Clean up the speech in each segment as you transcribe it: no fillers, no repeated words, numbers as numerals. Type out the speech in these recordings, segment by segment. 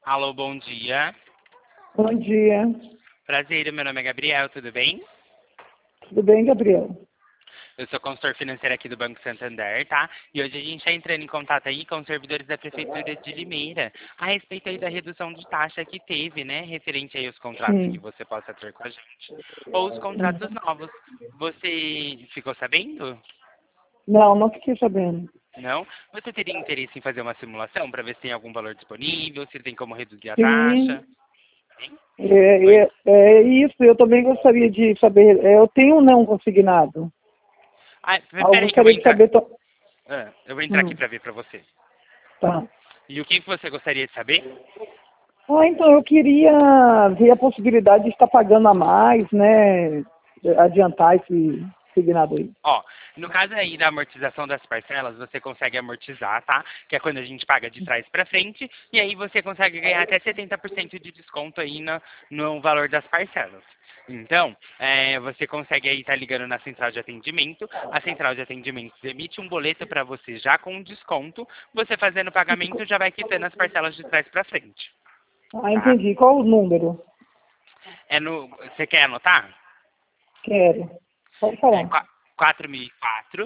Alô, bom dia. Bom dia. Prazer, meu nome é Gabriel, tudo bem? Tudo bem, Gabriel? Eu sou consultor financeiro aqui do Banco Santander, tá? E hoje a gente está entrando em contato aí com os servidores da Prefeitura de Limeira, a respeito aí da redução de taxa que teve, né? Referente aí aos contratos que Sim. você possa ter com a gente. Ou os contratos novos. Você ficou sabendo? Não, não fiquei sabendo. Não? Você teria interesse em fazer uma simulação para ver se tem algum valor disponível, se tem como reduzir a Sim, taxa? Hein? é isso. Eu também gostaria de saber. Eu tenho um não consignado. Ah, Eu peraí que eu vou gostaria de entrar. saber. Eu vou entrar aqui Hum, para ver para você. tá. E o que você gostaria de saber? Então eu queria ver a possibilidade de estar pagando a mais, né? Adiantar esse consignado aí. Ó, no caso aí da amortização das parcelas, você consegue amortizar, tá? Que é quando a gente paga de trás para frente, e aí você consegue ganhar até 70% de desconto aí no valor das parcelas. Então, você consegue aí estar ligando na central de atendimento, a central de atendimento emite um boleto para você já com desconto, você fazendo o pagamento já vai quitando as parcelas de trás para frente, tá? Entendi. Qual o número? Você quer anotar? Quero. Pode É falar. 4004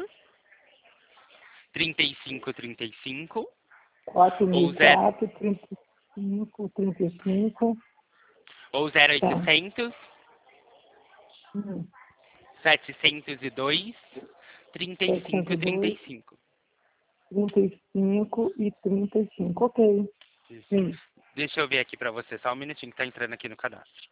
3535 Quatro mil ou e zero quatro, 35, 35. ou Tá. 0800 Hum, 702 702. 3535. 35 e 35. Ok. Isso. Sim. Deixa eu ver aqui pra você, só um minutinho que tá entrando aqui no cadastro.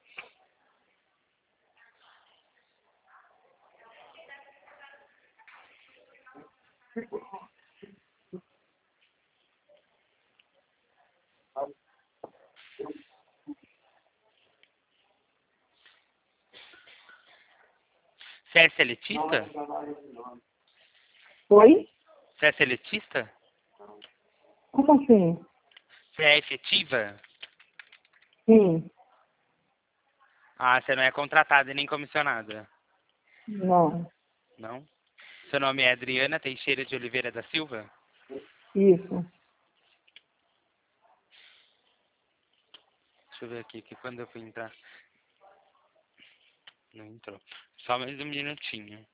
Você é seletista? Oi? Você é seletista? Como assim? Você é efetiva? Sim. Ah, você não é contratada e nem comissionada, Não. não? Seu nome é Adriana Teixeira de Oliveira da Silva? Isso. Deixa eu ver aqui, que quando eu fui entrar... Não entrou. Só mais um minutinho.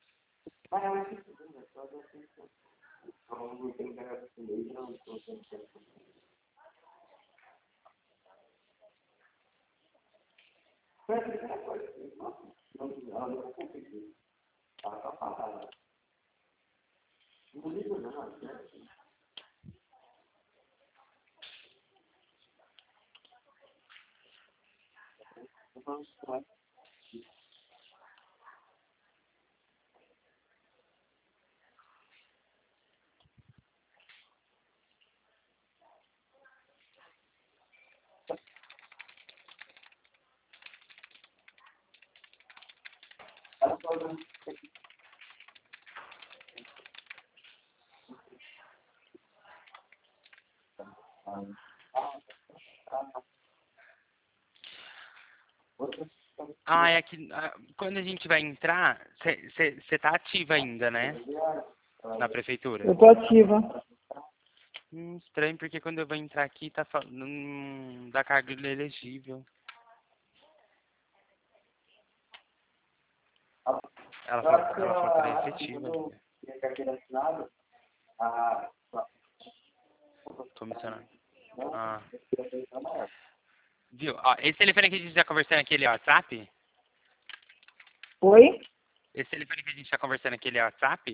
Ah, é que quando a gente vai entrar, você tá ativa ainda, né? Na prefeitura. Eu tô ativa. Estranho, porque quando eu vou entrar aqui, tá falando da carga inelegível. Ela falou que era efetiva. Comissionado. Ah. Viu? Ó, esse telefone que a gente tá conversando aqui, ele é WhatsApp? Oi? Esse telefone que a gente tá conversando aqui, ele é WhatsApp?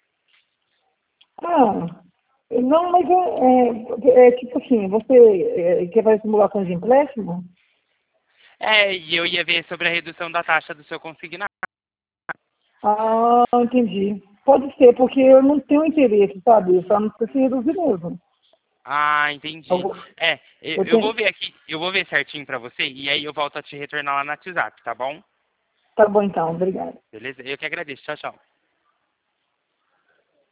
Ah, não, mas é tipo assim, você quer fazer simulação de empréstimo? E eu ia ver sobre a redução da taxa do seu consignado. Entendi. Pode ser, porque eu não tenho interesse, sabe? Eu só não sei se reduzir mesmo. Ah, entendi. Eu, eu Eu vou tenho... ver aqui, eu vou ver certinho pra você, e aí eu volto a te retornar lá no WhatsApp, tá bom? Tá bom então, obrigada. Beleza? Eu que agradeço. Tchau, tchau.